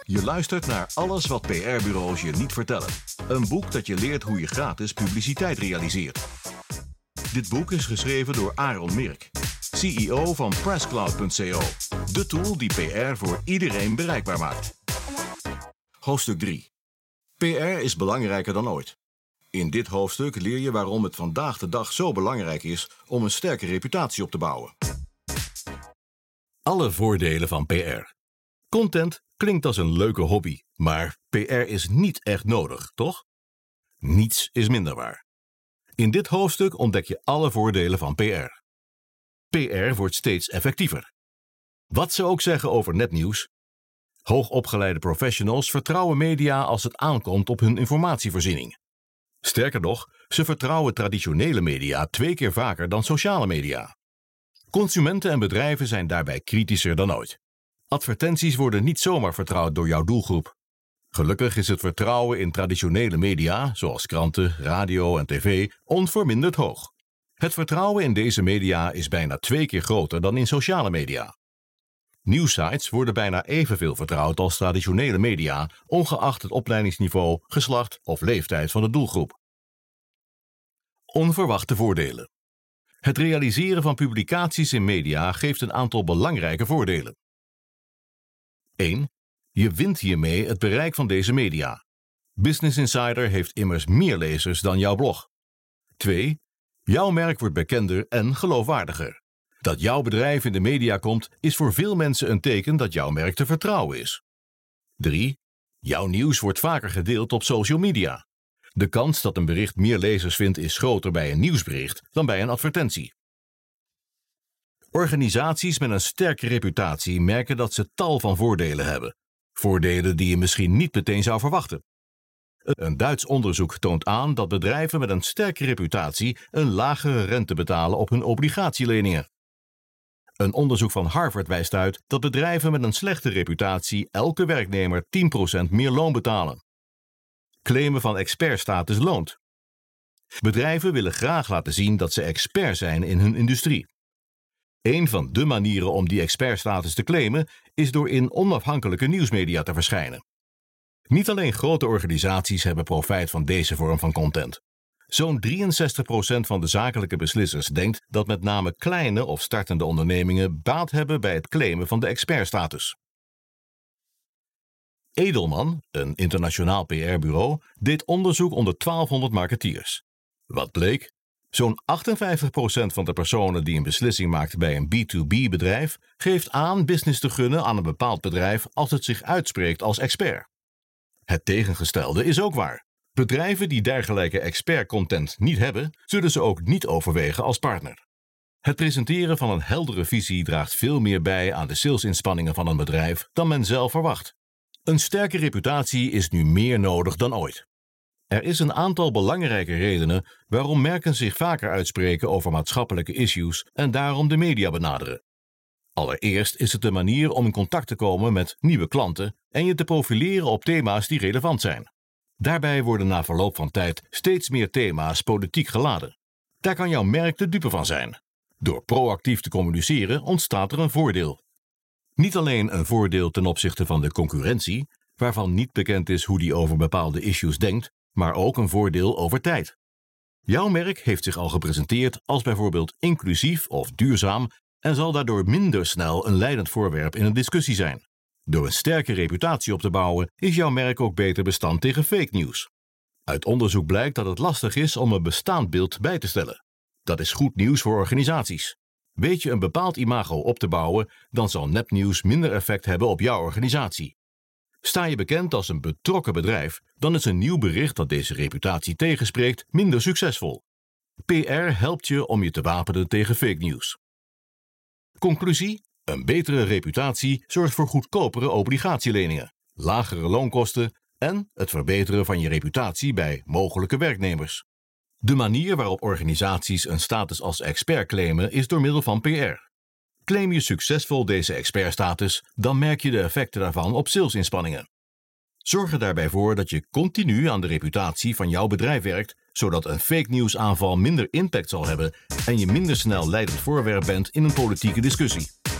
Je luistert naar Alles wat PR-bureaus je niet vertellen. Een boek dat je leert hoe je gratis publiciteit realiseert. Dit boek is geschreven door Aaron Mirk, CEO van Presscloud.co. De tool die PR voor iedereen bereikbaar maakt. Hoofdstuk 3. PR is belangrijker dan ooit. In dit hoofdstuk leer je waarom het vandaag de dag zo belangrijk is om een sterke reputatie op te bouwen. Alle voordelen van PR. Content klinkt als een leuke hobby, maar PR is niet echt nodig, toch? Niets is minder waar. In dit hoofdstuk ontdek je alle voordelen van PR. PR wordt steeds effectiever. Wat ze ook zeggen over nepnieuws. Hoogopgeleide professionals vertrouwen media als het aankomt op hun informatievoorziening. Sterker nog, ze vertrouwen traditionele media 2 keer vaker dan sociale media. Consumenten en bedrijven zijn daarbij kritischer dan ooit. Advertenties worden niet zomaar vertrouwd door jouw doelgroep. Gelukkig is het vertrouwen in traditionele media, zoals kranten, radio en tv, onverminderd hoog. Het vertrouwen in deze media is bijna 2 keer groter dan in sociale media. Nieuwsites worden bijna evenveel vertrouwd als traditionele media, ongeacht het opleidingsniveau, geslacht of leeftijd van de doelgroep. Onverwachte voordelen. Het realiseren van publicaties in media geeft een aantal belangrijke voordelen. 1. Je wint hiermee het bereik van deze media. Business Insider heeft immers meer lezers dan jouw blog. 2. Jouw merk wordt bekender en geloofwaardiger. Dat jouw bedrijf in de media komt, is voor veel mensen een teken dat jouw merk te vertrouwen is. 3. Jouw nieuws wordt vaker gedeeld op social media. De kans dat een bericht meer lezers vindt is groter bij een nieuwsbericht dan bij een advertentie. Organisaties met een sterke reputatie merken dat ze tal van voordelen hebben. Voordelen die je misschien niet meteen zou verwachten. Een Duits onderzoek toont aan dat bedrijven met een sterke reputatie een lagere rente betalen op hun obligatieleningen. Een onderzoek van Harvard wijst uit dat bedrijven met een slechte reputatie elke werknemer 10% meer loon betalen. Claimen van expertstatus loont. Bedrijven willen graag laten zien dat ze expert zijn in hun industrie. Een van de manieren om die expertstatus te claimen is door in onafhankelijke nieuwsmedia te verschijnen. Niet alleen grote organisaties hebben profijt van deze vorm van content. Zo'n 63% van de zakelijke beslissers denkt dat met name kleine of startende ondernemingen baat hebben bij het claimen van de expertstatus. Edelman, een internationaal PR-bureau, deed onderzoek onder 1200 marketeers. Wat bleek? Zo'n 58% van de personen die een beslissing maakt bij een B2B-bedrijf geeft aan business te gunnen aan een bepaald bedrijf als het zich uitspreekt als expert. Het tegengestelde is ook waar. Bedrijven die dergelijke expert-content niet hebben, zullen ze ook niet overwegen als partner. Het presenteren van een heldere visie draagt veel meer bij aan de salesinspanningen van een bedrijf dan men zelf verwacht. Een sterke reputatie is nu meer nodig dan ooit. Er is een aantal belangrijke redenen waarom merken zich vaker uitspreken over maatschappelijke issues en daarom de media benaderen. Allereerst is het de manier om in contact te komen met nieuwe klanten en je te profileren op thema's die relevant zijn. Daarbij worden na verloop van tijd steeds meer thema's politiek geladen. Daar kan jouw merk de dupe van zijn. Door proactief te communiceren ontstaat er een voordeel. Niet alleen een voordeel ten opzichte van de concurrentie, waarvan niet bekend is hoe die over bepaalde issues denkt, maar ook een voordeel over tijd. Jouw merk heeft zich al gepresenteerd als bijvoorbeeld inclusief of duurzaam en zal daardoor minder snel een leidend voorwerp in een discussie zijn. Door een sterke reputatie op te bouwen is jouw merk ook beter bestand tegen fake nieuws. Uit onderzoek blijkt dat het lastig is om een bestaand beeld bij te stellen. Dat is goed nieuws voor organisaties. Weet je een bepaald imago op te bouwen, dan zal nepnieuws minder effect hebben op jouw organisatie. Sta je bekend als een betrokken bedrijf, dan is een nieuw bericht dat deze reputatie tegenspreekt minder succesvol. PR helpt je om je te wapenen tegen fake nieuws. Conclusie: een betere reputatie zorgt voor goedkopere obligatieleningen, lagere loonkosten en het verbeteren van je reputatie bij mogelijke werknemers. De manier waarop organisaties een status als expert claimen is door middel van PR. Claim je succesvol deze expertstatus, dan merk je de effecten daarvan op salesinspanningen. Zorg er daarbij voor dat je continu aan de reputatie van jouw bedrijf werkt, zodat een fake nieuwsaanval minder impact zal hebben en je minder snel leidend voorwerp bent in een politieke discussie.